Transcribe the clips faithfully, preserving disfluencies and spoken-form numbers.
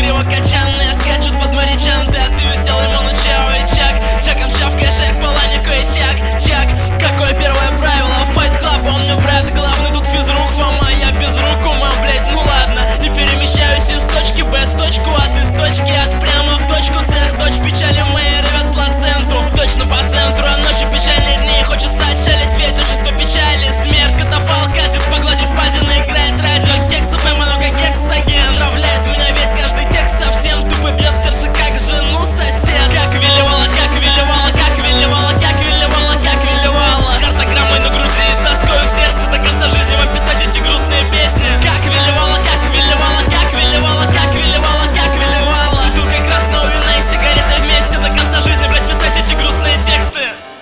кривокочанные скачут под морячанты, а ты веселый Ману Чао и Чак. Чаком чавкаешь, як Паланику и Чак. Чак, какое первое правило Fight Club? Он мне брат главный, тут физрук Фома, я без рук ума, блять, ну ладно. Не перемещаюсь из точки Б в точку А, ты с точки от прямо в точку Цех, дочь печали мои рвет плаценту. Точно по центру, а ночью печальные дни. Хочется отчалить, ведь отчество печали. Смерть, катафалк катит, погладив падины. Играет радио, кексов и много кексоген. Отравляет меня весь каждый текст совсем. Тупо бьет сердце, как жену сосед. Как велевала, как велевала, как велевала, как велевала, как велевала. С картограммой на груди, тоской в сердце. До конца жизни вам писать эти грустные песни. Как велевала, как велевала, как велевала, как велевала, как велевала. С бутылкой красного вина и сигаретой вместе. До конца жизни, блять, писать эти грустные тексты.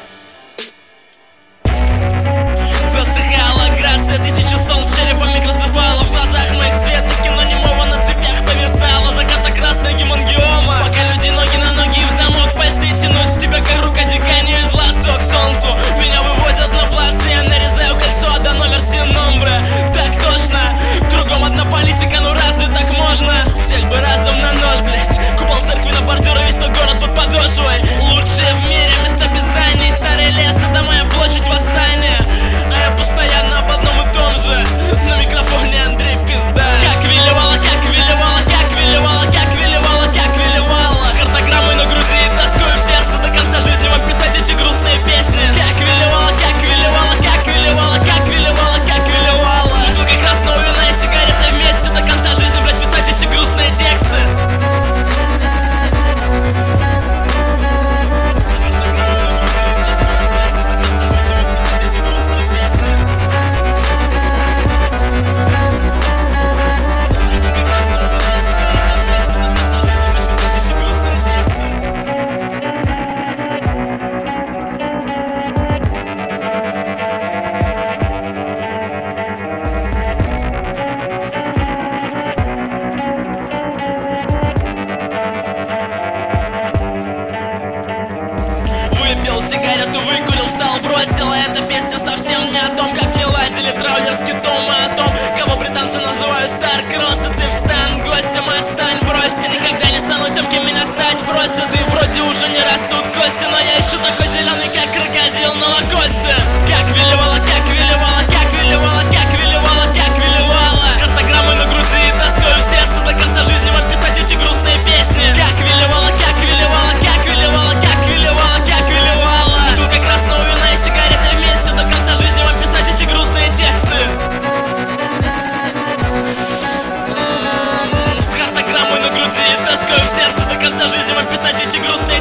Засыхала грация тысячи солнц, черепом микроцефала. В глазах моих цвета кино немого на цепях повисало. Заката-красная гемангиома. Пока люди ноги на ноги и в замок пальцы тянусь к тебе, как рука диканью из лацо к солнцу. Меня выводят на плац, и я нарезаю кольцо, да номер синомбре. Так точно, кругом одна политика, ну разве так можно? Всех бы разом на нож, блять. Купол церкви на бордюре, весь тот город под подошвой. Лучшие в мире места без зданий. Старый лес, это моя площадь восстания. А я постоянно об одном и том же. На микрофоне Андрей Пизда. Как велевала, как велевала, как велевала, как велевала, как велевала. С картограммой на груди и тоской в сердце. До конца жизни вам писать эти грустные песни. Как велевала, как велевала, как велевала, как велевала, как велевала. С бутылкой красного вина и сигаретой вместе. До конца жизни, блять, писать эти грустные тексты. Выпил сигарету, выкурил, стал, бросил. А эта песня совсем не о том, как не ладили траулерский дом, а о том, кого британцы называют Старкросс. И ты встань, гостем отстань, бросьте. Никогда не стану тем, кем меня стать просят. И вроде уже не растут кости, но я еще такой зеленый, как крокодил на лакосте. Как велевала, как велевала, как велевала, как велевала, как велевала. С картограммой на груди и тоской в сердце. До конца жизни вам писать эти грустные песни. Как велевала, как велевала, как велевала, как велевала, как велевала. С бутылкой красного вина и сигаретой вместе. До конца жизни вам писать эти грустные тексты. С картограммой на груди и тоской в сердце. До конца жизни вам писать эти грустные